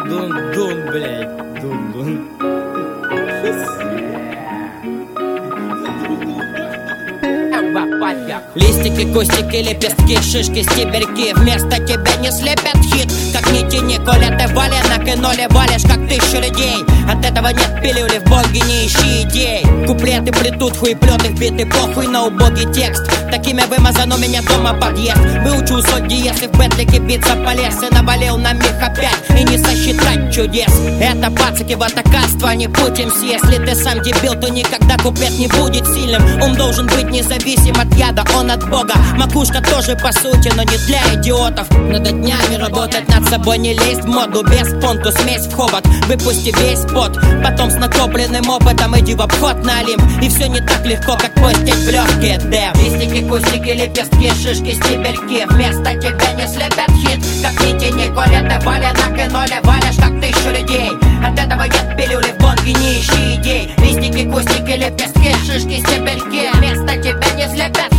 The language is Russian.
Дун-дун, блядь, дун-дун. Листики, кустики, лепестки, шишки, стебельки вместо тебя не слепят хит. Как ни тяни, коля ты валенок и ноли валишь, как 1000 людей. От этого нет пилюли, в боге не ищи идей. Куплеты плетут, хуеплеты вбиты, похуй на убогий текст. Такими вымазан у меня дома подъезд. Выучу сотни, если в бэтлике биться полез. И навалил на миг опять, и не сосчитать чудес. Это пацаки, ватаканство, не путь МС. Если ты сам дебил, то никогда куплет не будет сильным. Он должен быть независим от яда, он от бога. Макушка тоже по сути, но не для идиотов. Надо днями работать над собой, не лезть в моду. Без понту, смесь в хобот, выпусти весь пот. Потом с накопленным опытом иди в обход на Олимп. И все не так легко, как постить в легкие дэм. Листики, кустики, лепестки, шишки, стебельки вместо тебя не слепят хит. Как ни тяни, коля ты валенок и ноли валишь, как 1000 людей. От этого нет пилюли, в бонге не ищи идей. Листики, кустики, лепестки, шишки, стебельки вместо тебя не слепят